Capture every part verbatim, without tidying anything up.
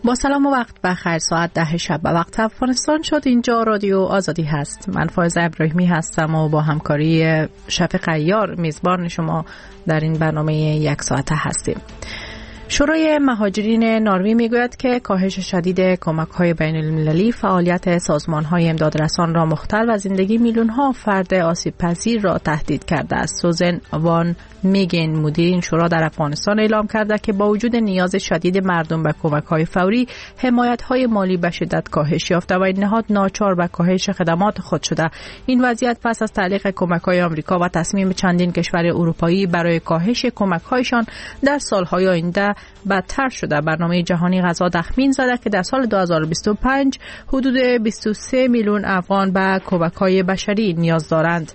با سلام و وقت بخیر. ساعت ده شب به وقت افغانستان شد. اینجا رادیو آزادی هست. من فائزه ابراهیمی هستم و با همکاری شفیق عیار میزبان شما در این برنامه یک ساعته هستیم. شورای مهاجرین نروژ میگوید که کاهش شدید کمک‌های بین‌المللی فعالیت سازمان‌های امدادرسان را مختل و زندگی میلیون‌ها فرد آسیب‌پذیر را تهدید کرده است. سوزن وان میگن مدیر این شورا در افغانستان اعلام کرده که با وجود نیاز شدید مردم به کمک‌های فوری، حمایت‌های مالی به شدت کاهش یافته و این نهاد ناچار به کاهش خدمات خود شده. این وضعیت پس از تعلیق کمک‌های آمریکا و تصمیم چندین کشور اروپایی برای کاهش کمک‌هایشان در سال‌های آینده بدتر شده. برنامه جهانی غذا تخمین زده که در سال دو هزار و بیست و پنج حدود بیست و سه میلیون افغان به کمک‌های بشری نیاز دارند.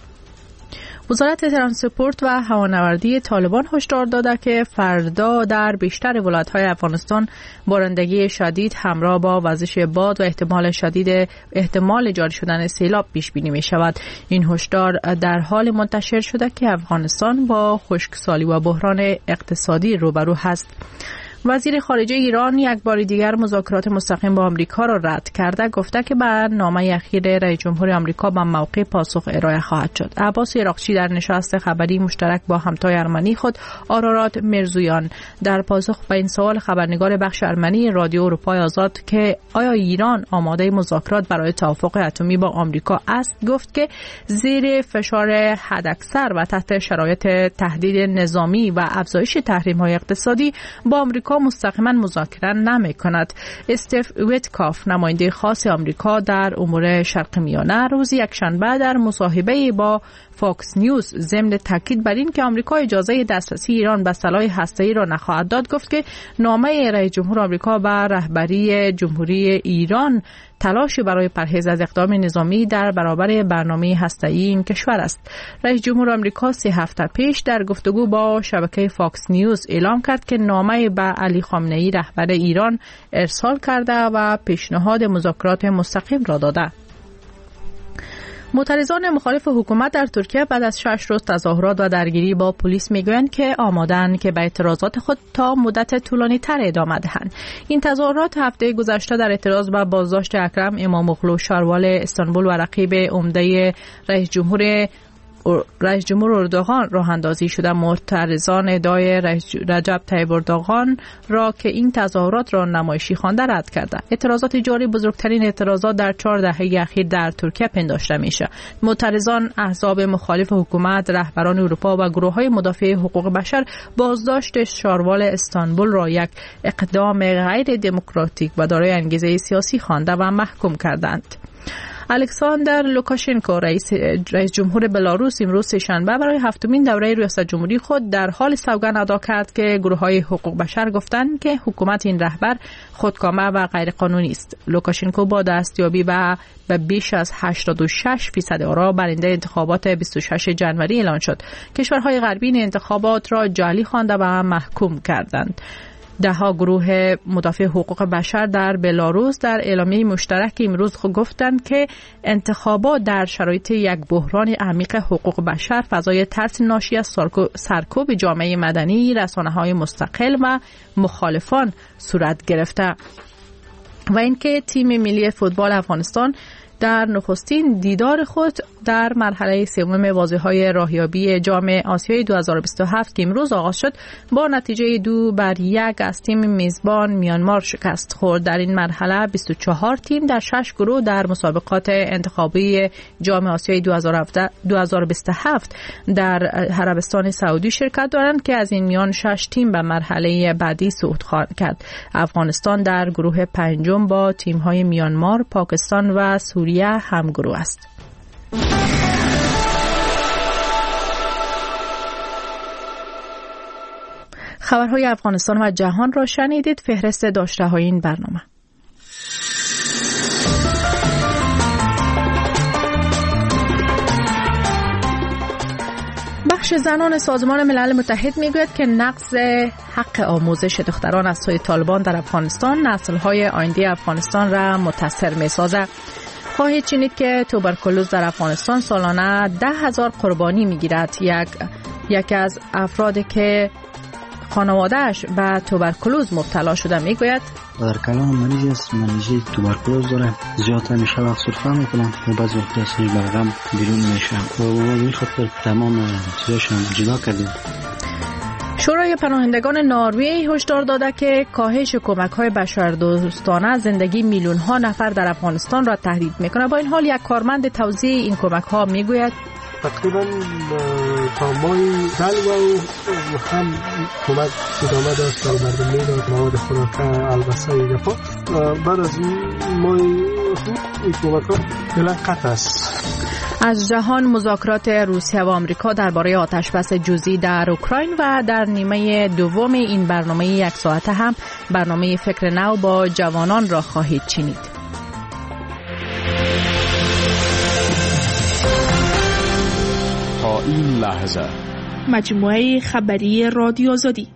وزارت ترانسپورت و هوانوردی طالبان هشدار داده که فردا در بیشتر ولایت‌های افغانستان بارندگی شدید همراه با وزش باد و احتمال شدید احتمال جاری شدن سیلاب پیش بینی می شود. این هشدار در حال منتشر شده که افغانستان با خشکسالی و بحران اقتصادی روبرو هست. وزیر خارجه ایران یک بار دیگر مذاکرات مستقیم با آمریکا را رد کرده، گفته که به نامه اخیر رئیس جمهور آمریکا به موقع پاسخ ارائه خواهد شد. عباس عراقچی در نشست خبری مشترک با همتای ارمنی خود آرارات مرزویان در پاسخ به این سوال خبرنگار بخش ارمنی رادیو اروپای آزاد که آیا ایران آماده مذاکرات برای توافق اتمی با آمریکا است، گفت که زیر فشار حداکثر و تحت شرایط تهدید نظامی و افزایش تحریم‌های اقتصادی با آمریکا مستقیما مذاکره نمی کند. استیو ویتکاف نماینده خاص آمریکا در امور شرق میانه روز یکشنبه در مصاحبه با فاکس نیوز ضمن تاکید بر این که آمریکا اجازه دسترسی ایران به سلاح هسته‌ای را نخواهد داد، گفت که نامه رئیس جمهور آمریکا به رهبری جمهوری ایران تلاشی برای پرهیز از اقدام نظامی در برابر برنامه هسته‌ای این کشور است. رئیس جمهور آمریکا سه هفته پیش در گفتگو با شبکه فاکس نیوز اعلام کرد که نامه به علی خامنه‌ای رهبر ایران ارسال کرده و پیشنهاد مذاکرات مستقیم را داده. معترضان مخالف حکومت در ترکیه بعد از شش روز تظاهرات و درگیری با پلیس میگویند که آماده‌اند که به اعتراضات خود تا مدت طولانی تر ادامه دهند. این تظاهرات هفته گذشته در اعتراض به بازداشت اکرم اماموغلو شاروال استانبول و رقیب عمده رئیس جمهور رئیس جمهور اردوغان راه اندازی شده. معترضان ادعای رئیس رجب طیب اردوغان را که این تظاهرات را نمایشی خوانده رد کرده. اعتراضات جاری بزرگترین اعتراضات در چهار دهه اخیر در ترکیه پنداشته میشه. معترضان، احزاب مخالف حکومت، رهبران اروپا و گروه‌های مدافع حقوق بشر بازداشت شاروال استانبول را یک اقدام غیر دموکراتیک و دارای انگیزه سیاسی خوانده و محکوم کردند. الکساندر لوکاشنکو رئیس رئیس جمهور بلاروس امروز سه‌شنبه برای هفتمین دوره ریاست جمهوری خود در حال سوگند ادا کرد که گروه‌های حقوق بشر گفتند که حکومت این رهبر خودکامه و غیرقانونی است. لوکاشنکو با دستیابی به به بیش از هشتاد و شش درصد آرا برنده انتخابات بیست و ششم ژانویه اعلان شد. کشورهای غربی این انتخابات را جعلی خوانده و محکوم کردند. ده ها گروه مدافع حقوق بشر در بلاروس در اعلامیه مشترک امروز گفتند که انتخابات در شرایط یک بحران عمیق حقوق بشر، فضای ترس ناشی از سرکوب جامعه مدنی، رسانه‌های مستقل و مخالفان صورت گرفته و اینکه تیم ملی فوتبال افغانستان در نخستین دیدار خود در مرحله سوم بازی‌های راهیابی جام آسیای دو هزار و بیست و هفت که امروز آغاز شد با نتیجه دو بر یک از تیم میزبان میانمار شکست خورد. در این مرحله بیست و چهار تیم در شش گروه در مسابقات انتخابی جام آسیای دو هزار و بیست و هفت در عربستان سعودی شرکت دارند که از این میان شش تیم به مرحله بعدی صعود خواهند کرد. افغانستان در گروه پنجم با تیم‌های میانمار، پاکستان و سوریه همگروه است. خبرهای افغانستان و جهان را شنیدید. فهرست داشته‌های این برنامه. بخش زنان سازمان ملل متحد میگوید که نقض حق آموزش دختران از سوی طالبان در افغانستان نسل‌های آینده افغانستان را متاثر می‌سازد. خواهید شنید که توبرکولوز در افغانستان سالانه ده هزار قربانی میگیرد. یک یکی از افرادی که خانواده‌اش به توبرکولوز مبتلا شده میگوید و در کلام مریضی است مریضی توبرکلوز داره، زیاد همیشه وقت سرفه میکنم و بعضی وقت دستش برغم بیرون میشم و به این خاطر تمام چیزاشم جدا کردیم. شورای پناهندگان نروژ هشدار داده که کاهش کمک‌های بشردوستانه زندگی میلیون‌ها نفر در افغانستان را تهدید می‌کند. با این حال یک کارمند توزیع این کمک‌ها می‌گوید تقریبا تا ماه دل و هم کمک ادامه داشت و مردم میداد مواد خوراکه البسه ایگفا. بعد از ماه خود این کمک ها فعلا قطع است. از جهان مذاکرات روسیه و آمریکا درباره آتشبس جزئی در اوکراین و در نیمه دوم این برنامه یک ساعته هم برنامه فکر نو با جوانان را خواهید شنید. تا این لحظه مجموعه خبری رادیو آزادی.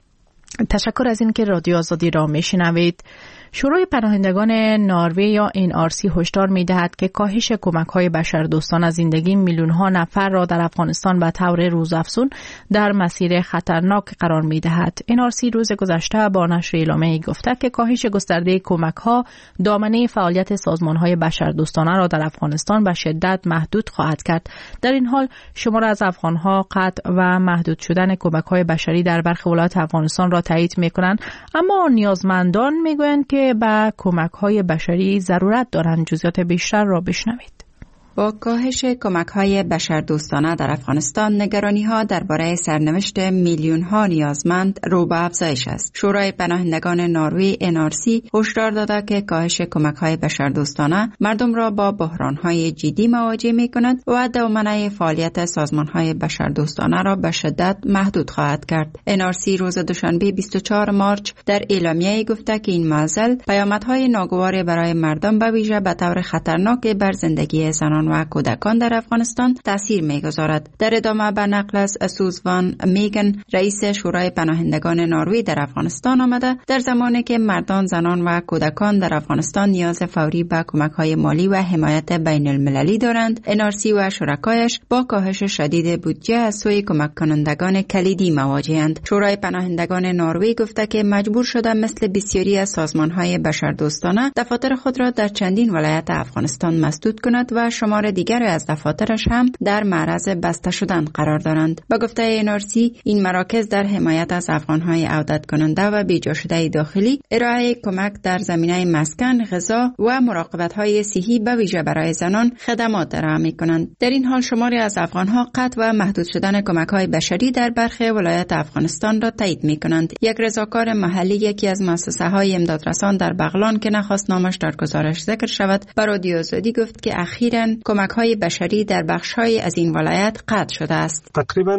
تشکر از اینکه رادیو آزادی را میشنوید. شورای پناهندگان نروژ یا ان آر سی هشدار می‌دهد که کاهش کمک‌های بشردوستانه زندگی میلیون‌ها نفر را در افغانستان به طور روزافزون در مسیر خطرناک قرار می‌دهد. ان آر سی روز گذشته با نشر اعلامیه‌ای گفته که کاهش گسترده کمک‌ها دامنه فعالیت سازمان‌های بشردوستانه را در افغانستان به شدت محدود خواهد کرد. در این حال شمار از افغان‌ها قطع و محدود شدن کمک‌های بشری در برخی ولایات افغانستان را تایید می‌کنند، اما نیازمندان می‌گویند که به کمک‌های بشری ضرورت دارند. جزئیات بیشتر را بشنوید. با کاهش کمک‌های بشردوستانه در افغانستان، نگرانی‌ها درباره سرنوشت میلیون‌ها نیازمند رو به افزایش است. شورای پناهندگان نروژ ان آر سی هشدار داده که کاهش کمک‌های بشردوستانه مردم را با بحران‌های جدی مواجه می‌کند و دامنه فعالیت سازمان‌های بشردوستانه را به شدت محدود خواهد کرد. ان آر سی روز دوشنبه بیست و چهارم مارچ در اعلامیه‌ای گفته که این معضل پیامدهای ناگوار برای مردم به ویژه به طور خطرناک بر زندگی زنان و کودکان در افغانستان تاثیر می‌گذارد. در ادامه به نقل از سوزان میگن، رئیس شورای پناهندگان نروژ در افغانستان آمده، در زمانی که مردان، زنان و کودکان در افغانستان نیاز فوری به کمک‌های مالی و حمایت بین المللی دارند، ان آر سی و شرکایش با کاهش شدید بودجه از سوی کمک کنندگان کلیدی مواجه‌اند. شورای پناهندگان نروژ گفته که مجبور شده مثل بسیاری از سازمان‌های بشردوستانه دفاتر خود را در چندین ولایت افغانستان مسدود کند و شما دیگر از دفاترش هم در معرض بسته شدن قرار دارند. با گفته ان آر سی، این مراکز در حمایت از افغان‌های عودت کننده و بیجا شده داخلی، ارائه کمک در زمینه مسکن، غذا و مراقبت‌های صحی به ویژه برای زنان خدمات ارائه می‌کنند. در این حال شماری از افغان‌ها قطع و محدود شدن کمک‌های بشری در برخی ولایات افغانستان را تایید می‌کنند. یک رضاکار محلی یکی از مؤسسه‌های امدادرسان در بغلان که نخواست نامش در گزارش ذکر شود، بر رادیو آزادی گفت که اخیراً کمک‌های بشری در بخش‌های از این ولایت قطع شده است. تقریبا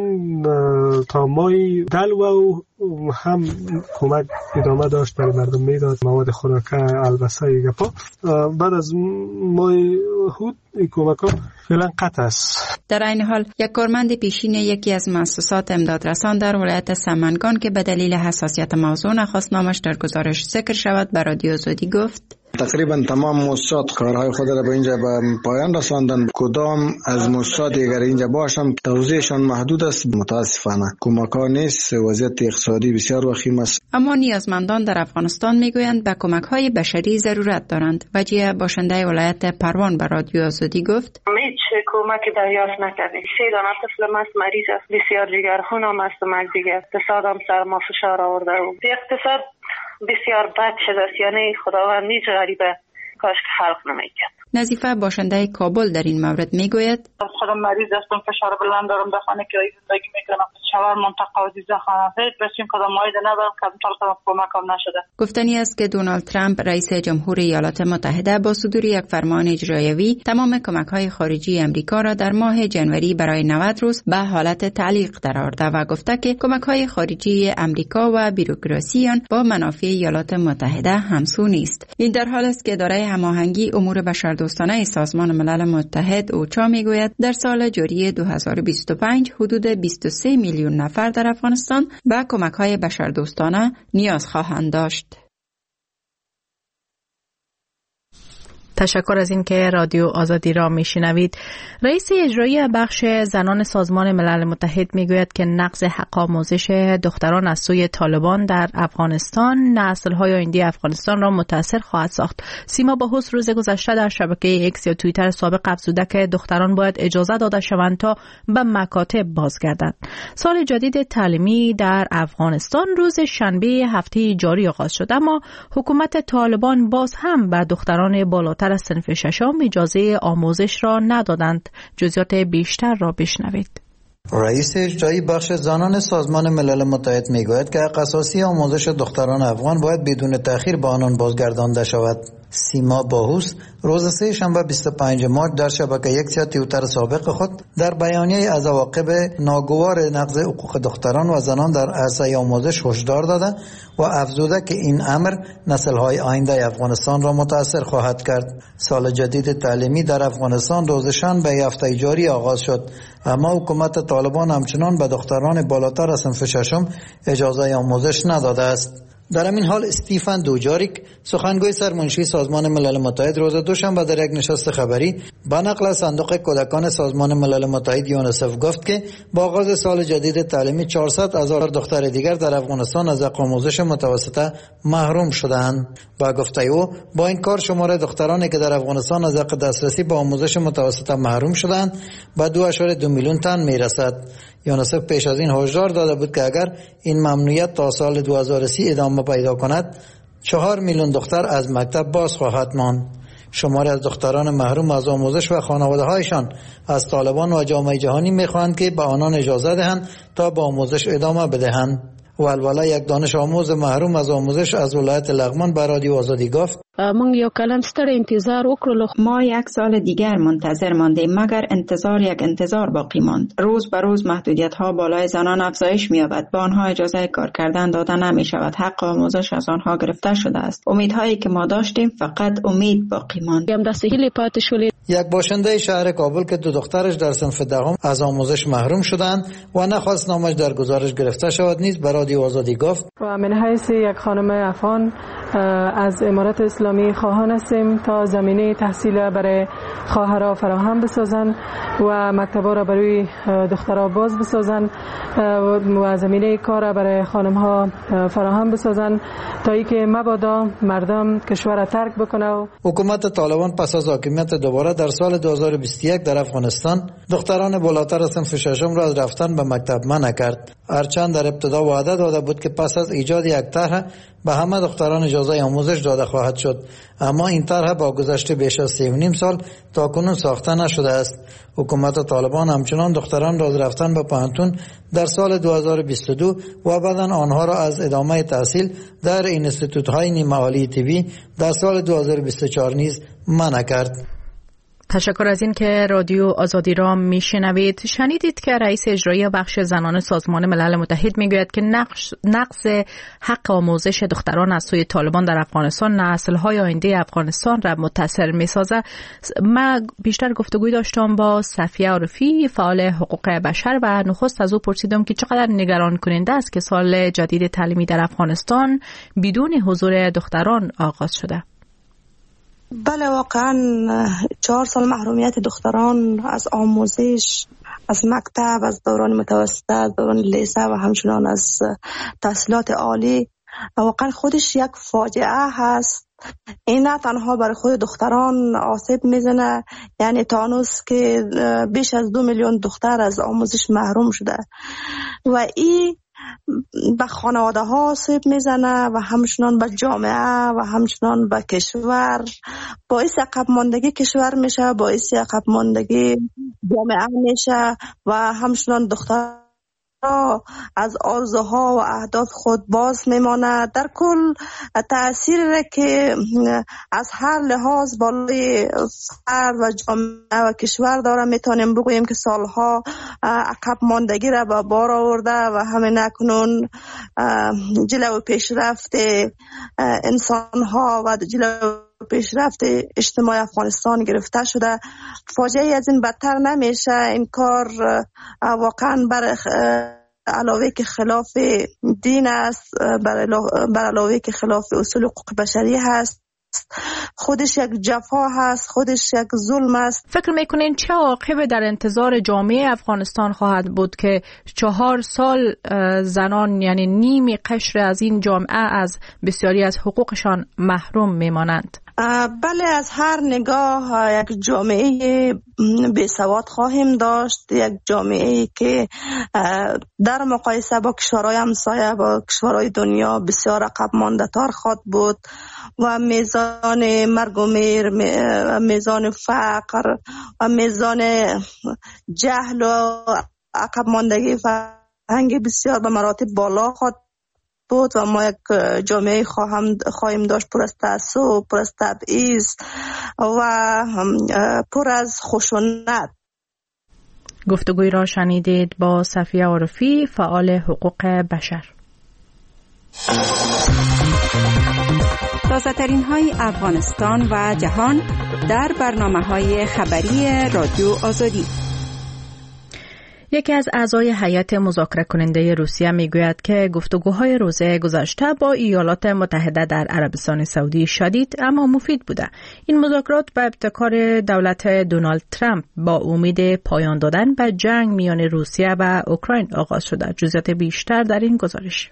تا ماه دل و هم کمک ادامه داشت برای مردم میداد مواد خوراکه البسه ایگفا. بعد از ماه خود این کمک ها فعلا قطع است. در این حال یک کارمند پیشین یکی از مؤسسات امدادرسان در ولایت سمنگان که به دلیل حساسیت موضوع نخواست نامش در گزارش ذکر شود بر رادیو آزادی گفت تقریبا تمام مؤسسات کارهای خود را به اینجا به پایان رساندن. کدام از مؤسسات اگر اینجا باشم توزیعشان محدود است. متاسفانه کمک‌ها نیست، وضعیت اقتصادی بسیار وخیم است. اما نیازمندان در افغانستان میگویند به کمک‌های بشری ضرورت دارند. وجیه باشنده ولایت پروان به رادیو آزادی گفت هیچ کمکی دریافت نکردیم. سه دانه طفلم است، مریض است، بسیار جگرخونم است و مرگ دیگه اقتصادم سر ما فشار آورده و اقتصاد بسیار بد شده است. یعنی خداوند هیچ غریبه کاش که خلق نمیکرد. نظیفه باشنده کابل در این مورد میگوید خودم مریض هستم، فشار بلند دارم، در خانه کرایه زندگی میکنم، شوهر منطقه و دیزه خانه فید بسیم کدام مایده ندارم که امتال کدام کمکم نشده. گفتنی است که دونالد ترامپ رئیس جمهور ایالات متحده با صدور یک فرمان اجرایوی تمام کمک‌های خارجی امریکا را در ماه جنوری برای نود روز به حالت تعلیق درآورده و گفته که کمک‌های خارجی امریکا و بیروکراسی آن با منافع ایالات متحده همسو نیست. این در حالی است که اداره هماهنگی امور بشردوستانه سازمان ملل متحد اوچا میگوید در سال جاری دو هزار و بیست و پنج حدود بیست و سه میلیون نفر در افغانستان به کمک‌های بشردوستانه نیاز خواهند داشت. تشکر از این که رادیو آزادی را میشنوید. رئیس اجرایی بخش زنان سازمان ملل متحد میگوید که نقض حق آموزش دختران از سوی طالبان در افغانستان نسل‌های آینده افغانستان را متاثر خواهد ساخت. سیما باهوس روز گذشته در شبکه ایکس یا توییتر سابق افزوده که دختران باید اجازه داده شوند تا به مکاتب بازگردند. سال جدید تعلیمی در افغانستان روز شنبه هفته جاری آغاز شد، اما حکومت طالبان باز هم به دختران بالاتر از صنف ششم اجازه آموزش را ندادند. جزئیات بیشتر را بشنوید. رئیس اجرایی بخش زنان سازمان ملل متحد میگوید که حق اساسی آموزش دختران افغان باید بدون تأخیر به آنان بازگردانده شود. سیما باهوس روز سه شنبه بیست و پنجم مارس در شبکه یک یا توییتر سابق خود در بیانیه از عواقب ناگوار نقض حقوق دختران و زنان در عرصه آموزش هشدار داده و افزوده که این امر نسل‌های آینده افغانستان را متاثر خواهد کرد. سال جدید تعلیمی در افغانستان روز شنبه هفته جاری آغاز شد، اما حکومت طالبان همچنان به دختران بالاتر از صنف ششم اجازه آموزش نداده است. در همین حال استیفن دوجاریک سخنگوی سرمنشی سازمان ملل متحد روز دوشنبه در یک نشست خبری با نقل از صندوق کودکان سازمان ملل متحد یونیسف گفت که با آغاز سال جدید تعلیمی چهارصد هزار دختر دیگر در افغانستان از حق آموزش متوسطه محروم شدند. با گفته او با این کار شمار دخترانی که در افغانستان از حق دسترسی به آموزش متوسطه محروم شدند به دو ممیز دو میلیون تن میرسد. یونیسف پیش از این هشدار داده بود که اگر این ممنوعیت تا سال دو هزار و سی ادامه پیدا کند چهار میلیون دختر از مکتب باز خواهد ماند. شماری از دختران محروم از آموزش و خانواده‌هایشان از طالبان و جامعه جهانی می‌خواهند که به آنان اجازه دهند تا به آموزش ادامه بدهند. ولولا یک دانش آموز محروم از آموزش از ولایت لغمان به رادیو آزادی گفت من یو کلم ستر انتظار وکړلو. ما یک سال دیگر منتظر ماندیم مگر انتظار یک انتظار باقی ماند. روز به روز محدودیت ها بالای زنان افزایش می‌یابد. به آنها اجازه کار کردن داده نمی شود. حق آموزش از آنها گرفته شده است. امیدهایی که ما داشتیم فقط امید باقی ماند. یک باشنده شهر کابل که دو دخترش در صنف دهم از آموزش محروم شدند و نخواست نامش در گزارش گرفته شود نیز به رادیو آزادی گفت و من حیث یک خانم افغان از امارت اسلامی خواهان هستیم تا زمینه تحصیل برای خواهرها فراهم بسازند و مکتب‌ها را برای دخترها باز بسازند و زمینه کار برای خانم‌ها فراهم بسازند تا اینکه مبادا مردم کشور را ترک بکنه. حکومت طالبان پس از حاکمیت دوباره در سال دو هزار و بیست و یک در افغانستان دختران بالاتر از صنف ششم را از رفتن به مکتب منع کرد. هرچند در ابتدا وعده داده بود که پس از ایجاد یک طرح به همه دختران اجازه آموزش داده خواهد شد، اما این طرح با گذشت بیش از سه و نیم سال تاکنون ساخته نشده است. حکومت طالبان همچنان دختران را از رفتن به پوهنتون در سال دو هزار و بیست و دو و بعداً آنها را از ادامه تحصیل در اینستیتوت‌های نیمه عالی طبی در سال دو هزار و بیست و چهار نیز منع کرد. تشکر از این که رادیو آزادی را میشنوید. شنیدید که رئیس اجرایی بخش زنان سازمان ملل متحد میگوید که نقش نقض حق آموزش دختران از سوی طالبان در افغانستان نسل‌های آینده افغانستان را متاثر میسازه. من بیشتر گفتگوی داشتم با صفیه عارفی فعال حقوق بشر و نخست از او پرسیدم که چقدر نگران کننده است که سال جدید تعلیمی در افغانستان بدون حضور دختران آغاز شده. بله واقعا چهار سال محرومیت دختران از آموزش، از مکتب، از دوران متوسطه، از دوران لیسه و همچنان از تحصیلات عالی واقعا خودش یک فاجعه هست. این نه تنها برای خود دختران آسیب میزنه، یعنی تانوس که بیش از دو میلیون دختر از آموزش محروم شده و این به خانواده ها آسیب میزنه و همچنان به جامعه و همچنان به کشور. باعث عقب ماندگی کشور میشه، باعث عقب ماندگی جامعه میشه و همچنان دختر از آرزوها و اهداف خود باز میماند. در کل تأثیر که از هر لحاظ بالای فرد و جامعه و کشور داره، میتونیم بگوییم که سالها عقب ماندگی را به بار آورده و همین اکنون جلو پیشرفت انسانها و جلو پیشرفت اجتماع افغانستان گرفته شده. فاجعه از این بدتر نمیشه. این کار واقعا بر علاوه که خلاف دین است، بر علاوه که خلاف اصول حقوق بشری هست خودش یک جفا هست، خودش یک ظلم است. فکر میکنین چه عاقبت در انتظار جامعه افغانستان خواهد بود که چهار سال زنان یعنی نیم قشر از این جامعه از بسیاری از حقوقشان محروم میمانند؟ بله، از هر نگاه یک جامعه بیسواد خواهیم داشت، یک جامعه که در مقایسه با کشورهای همسایه با کشورهای دنیا بسیار عقب مانده تر خواهد بود و میزان مرگ و میر، میزان فقر و میزان جهل و عقب ماندگی فرهنگی بسیار به مراتب بالا خواهد بود و ما یک جامعه خواهم خواهیم داشت پر از تعصب، پر از تبعیض و پر از خشونت. گفتگوی را شنیدید با صفیه عارفی، فعال حقوق بشر. تازه ترین های افغانستان و جهان در برنامه های خبری رادیو آزادی. یکی از اعضای هیئت مذاکره کننده روسیه میگوید که گفتگوهای روزه گذشته با ایالات متحده در عربستان سعودی شدید اما مفید بوده. این مذاکرات به ابتکار دولت دونالد ترامپ با امید پایان دادن به جنگ میان روسیه و اوکراین آغاز شده. جزئیات بیشتر در این گزارش.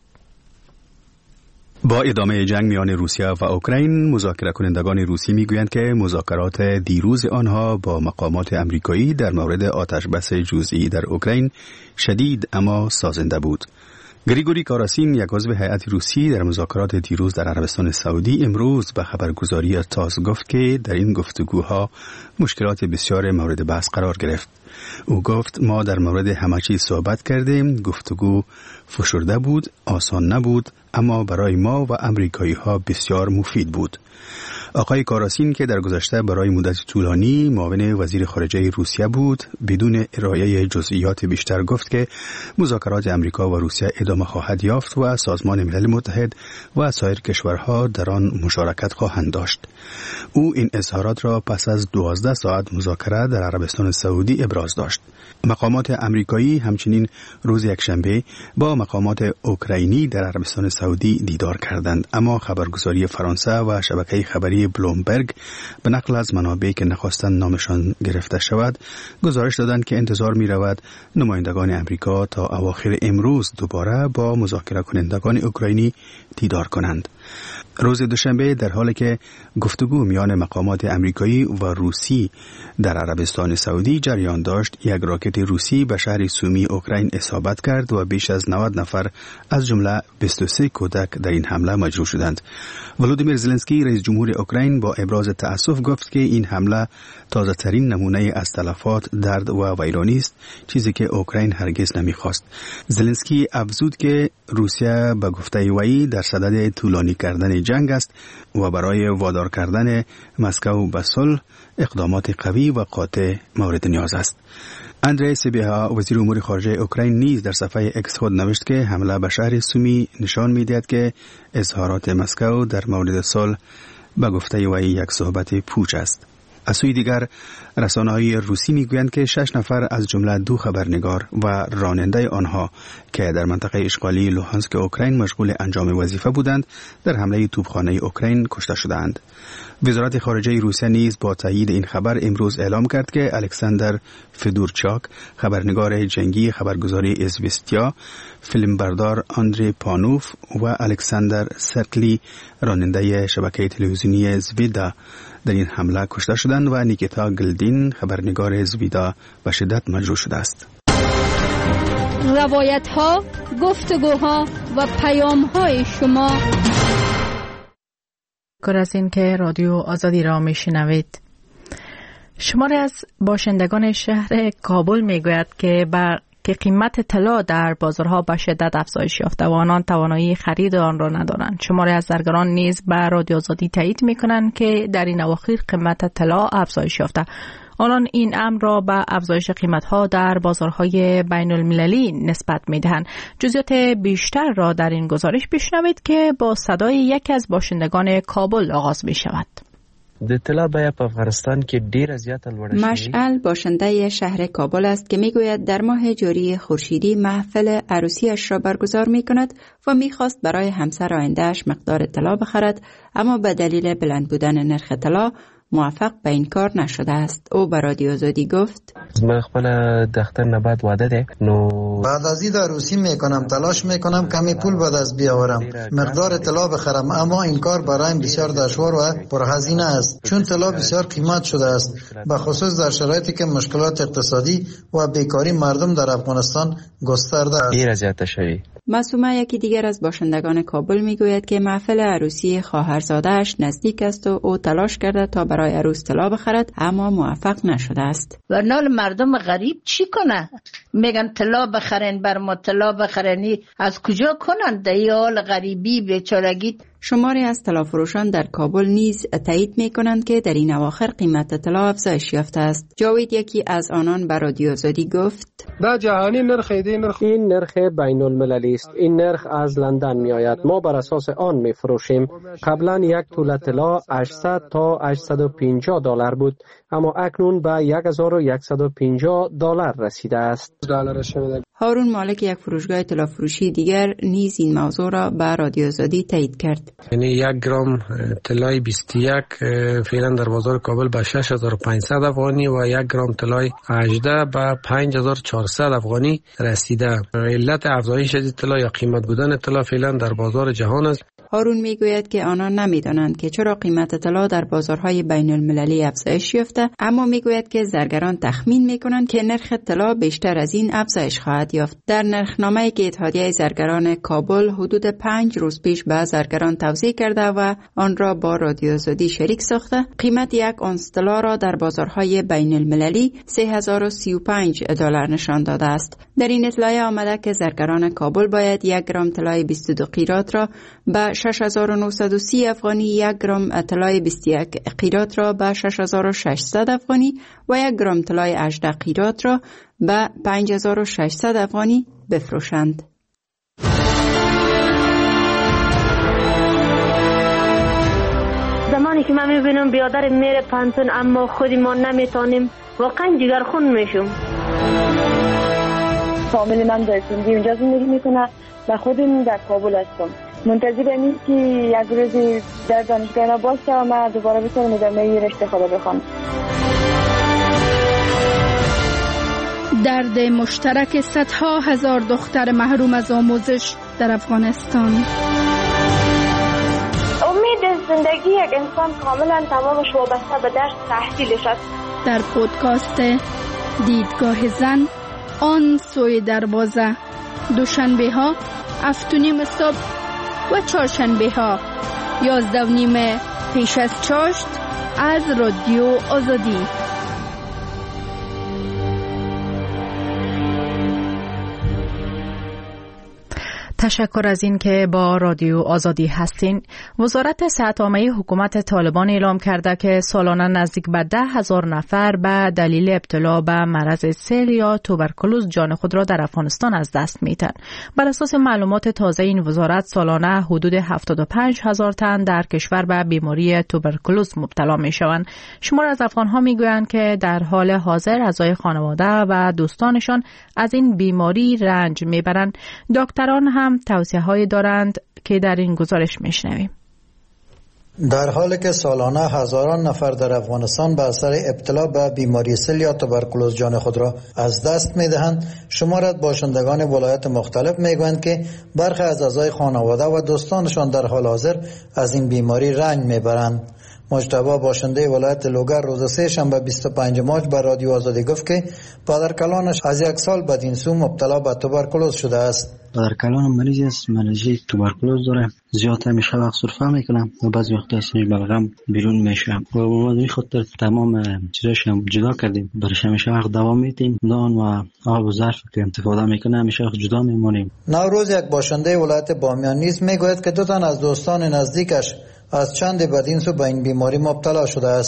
با ادامه جنگ میان روسیه و اوکراین، مذاکره کنندگان روسی میگویند که مذاکرات دیروز آنها با مقامات آمریکایی در مورد آتش بس جزئی در اوکراین شدید اما سازنده بود. گریگوری کاراسین، یک عضو هیئت روسی در مذاکرات دیروز در عربستان سعودی، امروز به خبرگزاری تاس گفت که در این گفتگوها مشکلات بسیار مورد بحث قرار گرفت. او گفت ما در مورد همه چیز صحبت کردیم. گفتگو فشرده بود، آسان نبود، اما برای ما و امریکایی ها بسیار مفید بود. آقای کاراسین که در گذشته برای مدت طولانی معاون وزیر خارجه روسیه بود، بدون ارائه جزئیات بیشتر گفت که مذاکرات امریکا و روسیه ادامه خواهد یافت و سازمان ملل متحد و سایر کشورها در آن مشارکت خواهند داشت. او این اظهارات را پس از دوازده ساعت مذاکره در عربستان سعودی ابراز داشت. مقامات امریکایی همچنین روز یکشنبه با مقامات اوکراینی در عربستان سعودی دیدار کردند، اما خبرگزاری فرانسه و شبکه خبری بلومبرگ به نقل از منابعی که نخواستند نامشان گرفته شود گزارش دادند که انتظار می رود نمایندگان امریکا تا اواخر امروز دوباره با مذاکره کنندگان اوکراینی دیدار کنند. روز دوشنبه در حالی که گفتگو میان مقامات امریکایی و روسی در عربستان سعودی جریان داشت، یک راکت روسی به شهر سومی اوکراین اصابت کرد و بیش از نود نفر از جمله بیست و سه کودک در این حمله مجروح شدند. ولودیمیر زلنسکی رئیس جمهور اوکراین با ابراز تأسف گفت که این حمله تازه ترین نمونه از تلفات، درد و ویرانی است، چیزی که اوکراین هرگز نمیخواست. زلنسکی افزود که روسیه به گفته وی در صدد طولانی کردن جنگ است و برای وادار کردن مسکو به صلح اقدامات قوی و قاطع مورد نیاز است. اندری سیبیها وزیر امور خارجه اوکراین نیز در صفحه اکس خود نوشت که حمله به شهر سومی نشان می‌دهد که اظهارات مسکو در مورد صلح به گفته وی یک صحبت پوچ است. از سوی دیگر رسانه‌های روسی میگویند که شش نفر از جمله دو خبرنگار و راننده آنها که در منطقه اشغالی لوهانسک اوکراین مشغول انجام وظیفه بودند در حمله توپخانه اوکراین کشته شدند. وزارت خارجه روسیه نیز با تایید این خبر امروز اعلام کرد که الکساندر فدورچاک، خبرنگار جنگی خبرگزاری ازوستیا، فیلمبردار آندری پانوف و الکساندر سرکلی، راننده شبکه تلویزیونی زویدا، در این حمله کشته شدند و نیکیتا گلدین، خبرنگار زویدا، به شدت مجروح شده است. روایت ها، گفتگوها و پیام های شما. شکر از این که رادیو آزادی را میشنوید. شماری از باشندگان شهر کابل میگوید که بر که قیمت طلا در بازارها به شدت افزایش یافته و آنان توانایی خرید آن را ندارند. شماری از زرگران نیز به رادیو آزادی تایید میکنند که در این اواخر قیمت طلا افزایش یافته. آنان این امر را به افزایش قیمت‌ها در بازارهای بین المللی نسبت می‌دهند. جزئیات بیشتر را در این گزارش بشنوید که با صدای یکی از باشندگان کابل آغاز می‌شود. د طلا بیه په افغانستان کې ډیره زیاته لوړه شوې. مشعل باشنده شهر کابل است که میگوید در ماه جاری خورشیدی محفل عروسیش را برگزار میکند و میخواست برای همسر آیندهش مقدار طلا بخرد، اما به دلیل بلند بودن نرخ طلا موفق به این کار نشده است. او به رادیو آزادی گفت من خپل دختر نه بعد واده ده نو بعد از این عروسی میکنم، تلاش میکنم کمی پول به دست بیاورم، مقدار طلا بخرم، اما این کار برایم بسیار دشوار و پرهزینه است چون طلا بسیار قیمت شده است، به خصوص در شرایطی که مشکلات اقتصادی و بیکاری مردم در افغانستان گسترده است. دیر زیاده شوی. معصومه یکی دیگر از باشندگان کابل میگوید که محفل عروسی خواهرزاده‌اش نزدیک است و او تلاش کرده تا برای عروس طلا بخرد اما موفق نشده است. ورنال مردم غریب چی کنه؟ میگن طلا بخرین، بر ما طلا بخرینی، از کجا کنن؟ در حال غریبی بیچارگی. شماری از طلا فروشان در کابل نیز تایید می کنند که در این اواخر قیمت طلا افزایش یافته است. جاوید یکی از آنان به رادیو آزادی گفت در جهانی نرخ این نرخ این نرخ بین المللی است. این نرخ از لندن می آید. ما بر اساس آن می فروشیم. قبلا یک توله طلا هشتصد تا هشتصد و پنجاه دلار بود، اما اکنون به هزار و صد و پنجاه دلار رسیده است. هارون مالک یک فروشگاه طلا فروشی دیگر نیز این موضوع را به رادیو آزادی تایید کرد. یعنی یک گرم طلای بیست و یک فعلا در بازار کابل به شش هزار و پانصد افغانی و یک گرم طلای هجده به پنج هزار و چهارصد افغانی رسیده. علت افزایش طلا یا قیمت بودن طلا فعلا در بازار جهان است. هارون میگوید که آنان نمیدانند که چرا قیمت طلا در بازارهای بین المللی افزایش یافته، اما میگوید که زرگران تخمین میکنند که نرخ طلا بیشتر از این افزایش خواهد یافت. در نرخنامه‌ای که اتحادیه زرگران کابل حدود پنج روز پیش به زرگران توضیح کرده و آن را با رادیو آزادی شریک ساخته، قیمت یک اونس طلا را در بازارهای بین المللی سه هزار و سی و پنج دلار نشان داده است. در این اطلاعیه آمده که زرگران کابل باید یک گرم طلای بیست و دو قیراط را به شش هزار و نهصد و سی افغانی، یک گرم طلای بیست و یک قیراط را به شش هزار و ششصد افغانی و یک گرم طلای هجده قیراط را به پنج هزار و ششصد افغانی بفروشند. زمانی که من میبینم بیادر میره پانتون اما خودی ما نمیتونیم، واقعا جگرخون میشم. فامیل من در سندی اونجا زندگی میکنه و خودم در کابل هستم. منتظرم این که یک روزی در دانشگاه را باشم و من دوباره بتونم ادامه رشته خدا بخوام. درد مشترک صدها هزار دختر محروم از آموزش در افغانستان. امید زندگی یک انسان کاملا تمامش وابسته به درس تحصیلش است. در پودکاست دیدگاه زن، آن سوی دروازه، دوشنبه ها هفت و نیم صبح و چهارشنبه ها یازده و نیم پیش از چاشت از رادیو آزادی. تشکر از این که با رادیو آزادی هستین. وزارت صحت عامه حکومت طالبان اعلام کرده که سالانه نزدیک به ده هزار نفر به دلیل ابتلا به مرض سل یا توبرکولوز جان خود را در افغانستان از دست میدن. بر اساس معلومات تازه این وزارت سالانه حدود هفتاد و پنج هزار تن در کشور به بیماری توبرکولوز مبتلا می شوند. شمار از افغان ها می گویند که در حال حاضر اعضای خانواده و دوستانشان از این بیماری رنج می برند. دکتران هم توصیه هایی دارند که در این گزارش میشنویم. در حالی که سالانه هزاران نفر در افغانستان به اثر ابتلا به بیماری سل یا توبرکولوز جان خود را از دست می‌دهند، شمار از باشندگان ولایت مختلف می‌گویند که برخی از اعضای خانواده و دوستانشان در حال حاضر از این بیماری رنج می‌برند. مجتبی باشنده ولایت لوگر روز سه شنبه بیست و پنجم مارچ به رادیو آزادی گفت که پدرکلانش از یک سال بدین سو مبتلا به توبرکولوز شده است. پدرکلانم مریض است، مریضی توبرکولوز داره. زیاد همیشه وقت سرفه میکنم و بعضی وقتا ازش بلغم بیرون میشم و ما به خاطر تمام چیزاش هم جدا کردیم. برش همیشه وقت دوام میدیم، نان و آب و ظرف که استفاده میکنه همیشه وقت جدا میمونیم. نوروز یک باشنده ولایت بامیان نیز میگوید که دو تن از دوستان نزدیکش از چند بدین سو به این بیماری مبتلا شده است.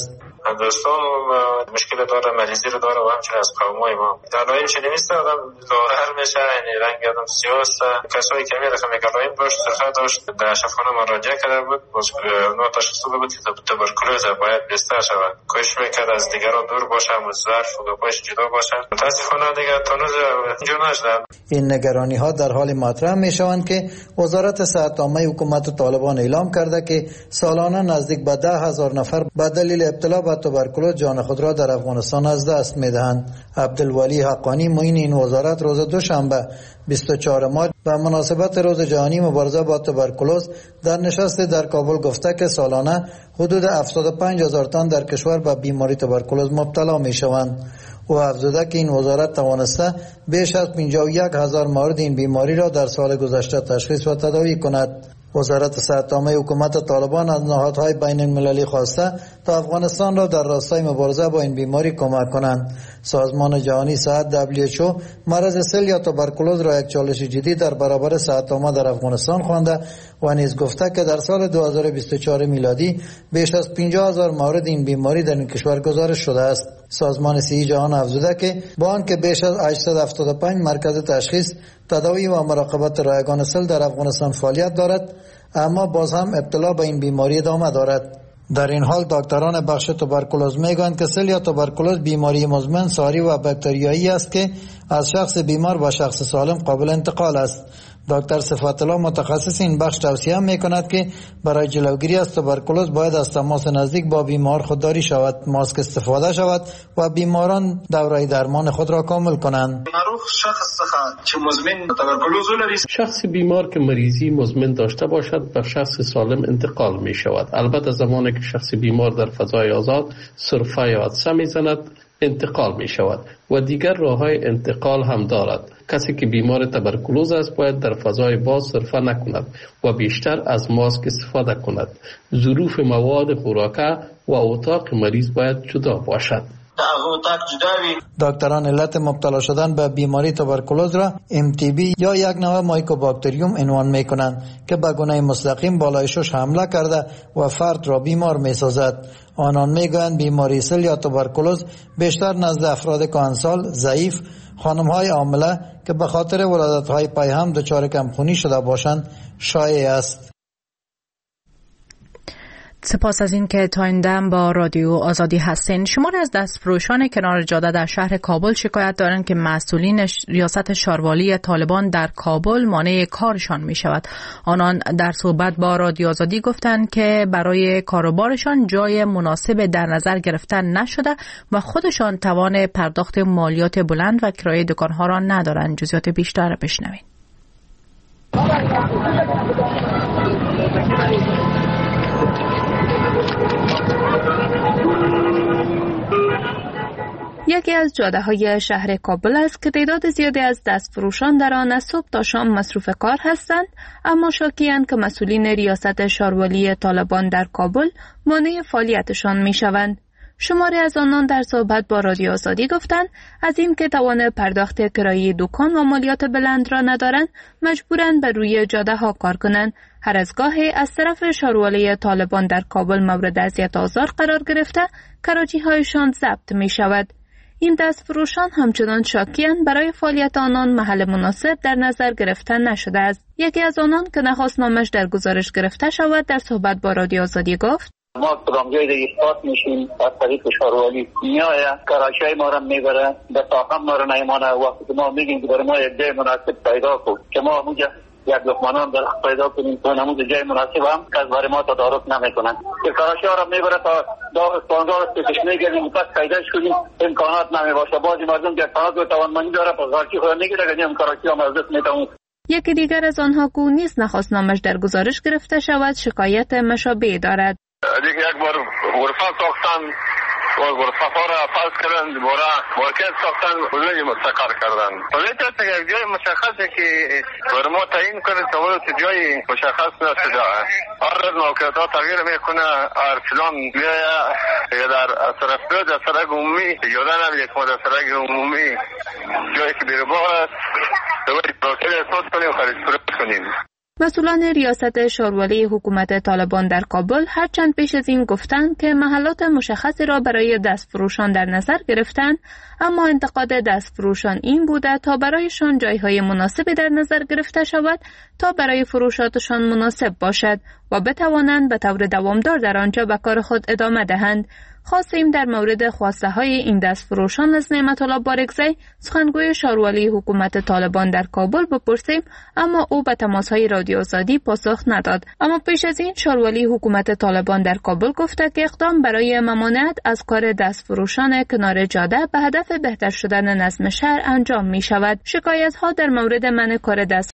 هندوستان و مشکل داره، مریضی رو داره و همچنین از قومای ما. علائم چنین نیست، آدم لاغر میشه، یعنی رنگ آدم سیاه است. کسایی که میرسن میگه علائم داشت، سرفه داشت، در شفاخانه مراجعه کرده بود، نوع تشخیص داده بود که توبرکولوز باید بستر شود. کوشش میکرد از دیگران دور باشه، ظرف و گپایش جدا باشه. متاسفانه دیگه تونوز اینجا نشده. این نگرانی ها در حال مطرح می شوند که وزارت صحت عامه حکومت طالبان اعلام کرده که سالانه نزدیک به ده هزار نفر به دلیل ابتلا به توبرکولوز جان خود را در افغانستان از دست می دهند. عبدالولی حقانی معین این وزارت روز دوشنبه بیست و چهارم مارس به مناسبت روز جهانی مبارزه با توبرکولوز در نشست در کابل گفته که سالانه حدود هفتاد و پنج هزار تن در کشور به بیماری توبرکولوز مبتلا می شوند. او افزوده که این وزارت توانسته بیش از پنجاه و یک هزار مورد این بیماری را در سال گذشته تشخیص و تداوی کند. وزارت صحت عامه حکومت طالبان از نهادهای بین المللی خواسته تا افغانستان را در راستای مبارزه با این بیماری کمک کنند. سازمان جهانی صحت دبلیو اچ او مرض سل یا توبرکولوز را یک چالش جدی در برابر صحت عامه در افغانستان خوانده و نیز گفته که در سال دو هزار و بیست و چهار میلادی بیش از پنجاه هزار مورد این بیماری در این کشور گزارش شده است. سازمان صحت جهان افزوده که با آنکه بیش از هشتصد و هفتاد و پنج مرکز تشخیص، تداوی و مراقبت رایگان سل در افغانستان فعالیت دارد، اما باز هم ابتلا به این بیماری ادامه دارد. در این حال دکتران بخش توبرکولوز میگویند که سل یا توبرکولوز بیماری مزمن ساری و باکتریایی است که از شخص بیمار به شخص سالم قابل انتقال است. دکتر صفات الله متخصص این بخش توصیه میکند که برای جلوگیری از توبرکولوز باید از تماس نزدیک با بیمار خودداری شود، ماسک استفاده شود و بیماران دوره درمان خود را کامل کنند. شخص که مزمن توبرکولوز لري، شخص بیمار که مریضی مزمن داشته باشد به شخص سالم انتقال می شود. البته زمانی که شخص بیمار در فضای آزاد سرفه یا عطسه می زند انتقال می شود و دیگر راههای انتقال هم دارد. کسی که بیمار توبرکولوز است باید در فضای باز سرفه نکند و بیشتر از ماسک استفاده کند. ظروف مواد خوراکه و اتاق مریض باید جدا باشد. دکتران علت مبتلا شدن به بیماری توبرکولوز را ام تی بی یا یک نوع مایکوباکتریوم عنوان می کنند که به گونه مستقیم بالای شش حمله کرده و فرد را بیمار می سازد. آنان می گویند بیماری سل یا توبرکولوز بیشتر نزد افراد کهنسال، ضعیف، خانم های حامله که به خاطر ولادت های پیهم دچار کمخونی شده باشند شایع است. سپاس از این که تا این دم با رادیو آزادی هستین. شماری از دستفروشان کنار جاده در شهر کابل شکایت دارند که مسئولین ریاست شاروالی طالبان در کابل مانع کارشان می شود. آنان در صحبت با رادیو آزادی گفتند که برای کاروبارشان جای مناسب در نظر گرفتن نشده و خودشان توان پرداخت مالیات بلند و کرایه دکانها را ندارند. جزئیات بیشتر را بشنوید. یکی از جاده‌های شهر کابل است که تعداد زیادی از دستفروشان در آن از صبح تا شام مصروف کار هستند، اما شاکی‌اند که مسئولین ریاست شاروالی طالبان در کابل مانع فعالیتشان می‌شوند. شماری از آنان در صحبت با رادیو آزادی گفتند از این که توان پرداخت کرایه دکان و مالیات بلند را ندارند، مجبورند بر روی جاده‌ها کار کنند. هر از گاهی از طرف شاروالی طالبان در کابل مورد اذیت و آزار قرار گرفته، کراچی‌هایشان ضبط می‌شود. این دستفروشان همچنان شاکی‌اند برای فعالیت آنان محل مناسب در نظر گرفتن نشده است. یکی از آنان که نخواست نامش در گزارش گرفته شود در صحبت با رادیو آزادی گفت: ما کدام جای دیگه ایستاد میشیم از طریق شاروالی میایه کراچی ما را میبره به تاقم ما را نیمانه. وقتی که ما میگیم که برای ما یک جای مناسب پیدا کن که ما اونجا یک لقمانان در پیدا کنیم که نموز جای مناسب هم که از برای ما تدارک نمیکنن که کراچی ها را میبره تا داغ پانزار پیش میگیریم پس پیداش کنیم امکانات نمیباشه. بعضی مردم که امکانات و توانمندی داره پس غارچی خود نگیره که نیم کراچی هم از دست میتونیم. یکی دیگر از آنها که نیز نخواست نامش در گزارش گرفته شود شکایت مشابه دارد. دیگه یک بار غرفه ساختن و غرفه ها را فرض کردن دوباره مارکت ساختن حدود مستقر کردن. ولی تا یک جای مشخصه که برای ما تعیین کنه که جای مشخص نشده. هر روز موقعیت ها تغییر میکنه. هر فلان میایه یا در طرف دو در سرک عمومی یادن نمیده که ما در سرک عمومی جایی که بیرباه است دوباره پروسیل احساس کنیم و خرید فروش کنیم. مسئولان ریاست شاروالی حکومت طالبان در کابل هرچند پیش از این گفتند که محلات مشخصی را برای دستفروشان در نظر گرفتند، اما انتقاد دستفروشان این بوده تا برایشان جایهای مناسبی در نظر گرفته شود تا برای فروشاتشان مناسب باشد و بتوانند به طور دوامدار در آنجا به کار خود ادامه دهند. خواستیم در مورد خواسته های این دستفروشان از نعمت الله بارکزی، سخنگوی شاروالی حکومت طالبان در کابل بپرسیم، اما او به تماس های رادیو آزادی پاسخ نداد. اما پیش از این شاروالی حکومت طالبان در کابل گفته که اقدام برای ممانعت از کار دستفروشان کنار جاده به هدف بهتر شدن نظم شهر انجام می شود. شکایت ها در مورد منع کار دست